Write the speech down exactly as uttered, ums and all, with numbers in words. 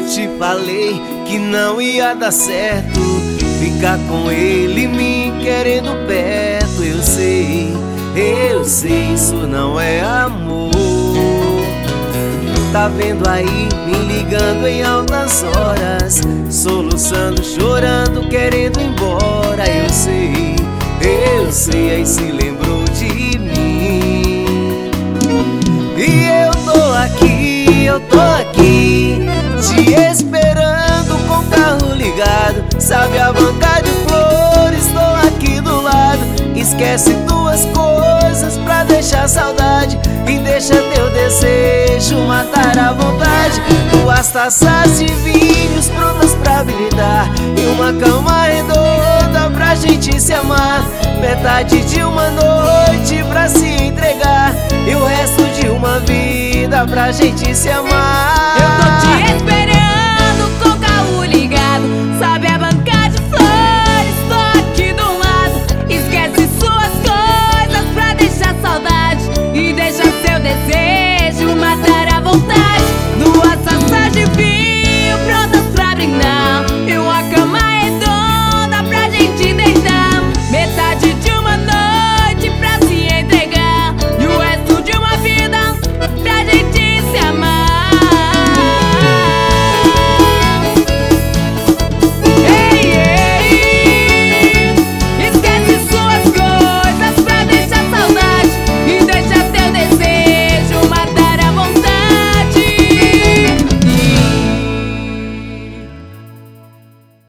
te falei que não ia dar certo ficar com ele me querendo perto. Eu sei, eu sei, isso não é amor. Tá vendo aí, me ligando em altas horas, soluçando, chorando, querendo ir embora. Eu sei, eu sei, aí se lembrou de mim. E eu tô aqui, eu tô aqui, te esperando com o carro ligado. Sabe a banca de flores, estou aqui do lado. Esquece duas coisas pra deixar saudade e deixa teu desejo matar a vontade. Duas taças de vinhos prontas pra brindar e uma cama redonda pra gente se amar. Metade de uma noite pra se entregar e o resto de uma vida pra gente se amar.